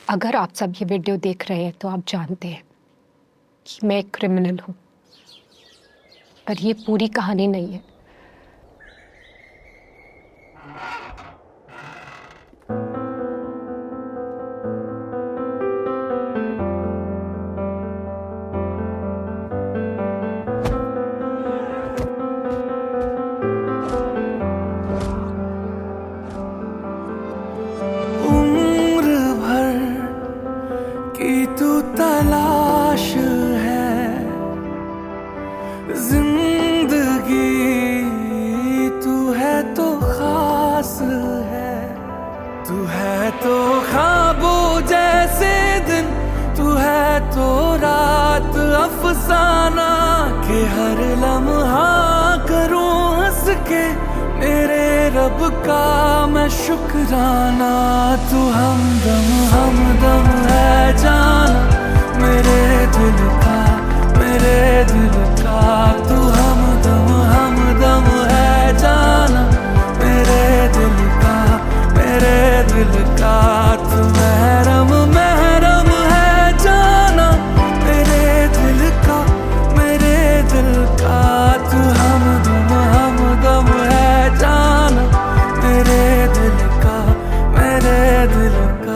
अगर आप सब ये वीडियो देख रहे हैं तो आप जानते हैं कि मैं एक क्रिमिनल हूं, पर ये पूरी कहानी नहीं है। तू तलाश है जिंदगी, तू है तो खास है, तू है तो ख्वाबों जैसे दिन, तू है तो रात अफसाना के हर लम्हा करूं हंस के मेरे रब का मैं शुक्राना। तू हमदम है जाना मेरे दिल का, मेरे दिल का। तू हमदम है जाना मेरे दिल का, मेरे दिल का। तू महरम है जाना मेरे दिल का, मेरे दिल का। तू हमदम है जाना मेरे दिल का, मेरे दिल का।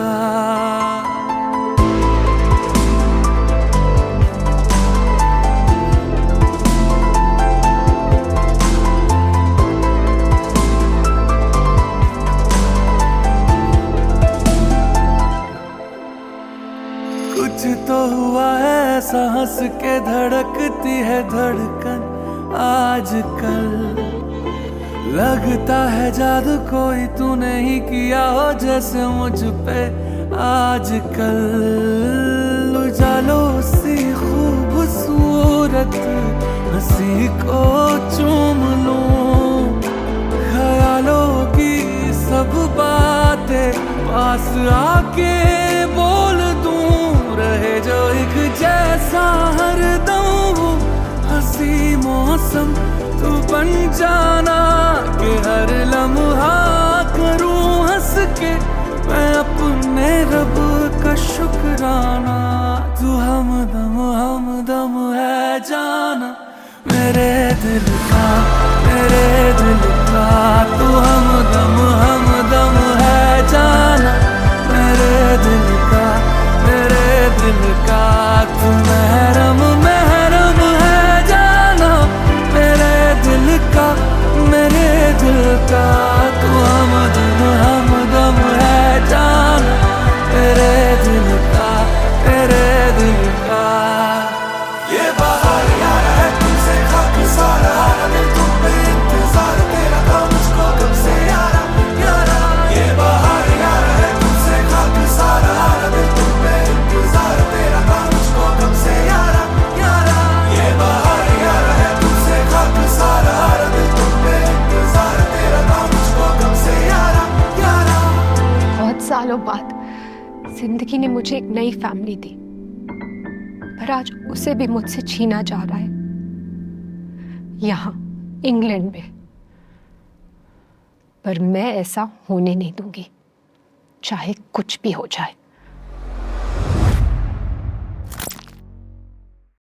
कुछ तो हुआ है, सांस के धड़कती है धड़कन आजकल। लगता है जादू कोई तूने ही किया हो जैसे मुझ पे आजकल। उजालों सी खूबसूरत हंसी को चूम लूं, ख्यालों की सब बातें पास आके बोल दूं। रहे जो एक जैसा हरदम हंसी मौसम तू बन जाना के हर लम्हा करूं हंस के मैं अपने रब का शुक्राना। तू हमदम है जाना मेरे दिल का, मेरे दिल का। तू हमदम है जाना मेरे दिल का, मेरे दिल का। तू महरम है जाना मेरे दिल का, मेरे दिल का। तू हमदम है जाना मेरे दिल का, मेरे दिल का। ये बाहर यार है तुमसे खाकी सारा दिल तुम पे इंतजार तेरा था मुझको कब से यारा यारा। ये बाहर यार है तुमसे खाकी सारा दिल तुम पे इंतजार तेरा था मुझको कब से यारा यारा। ये बाहर यार है तुमसे खाकी सारा दिल तुम पे इंतजार तेरा था मुझको कब से यारा यारा। बहुत सालों बाद जिंदगी ने मुझे एक नई फैमिली दी, पर आज उसे भी मुझसे छीना जा रहा है यहां इंग्लैंड में। पर मैं ऐसा होने नहीं दूंगी, चाहे कुछ भी हो जाए।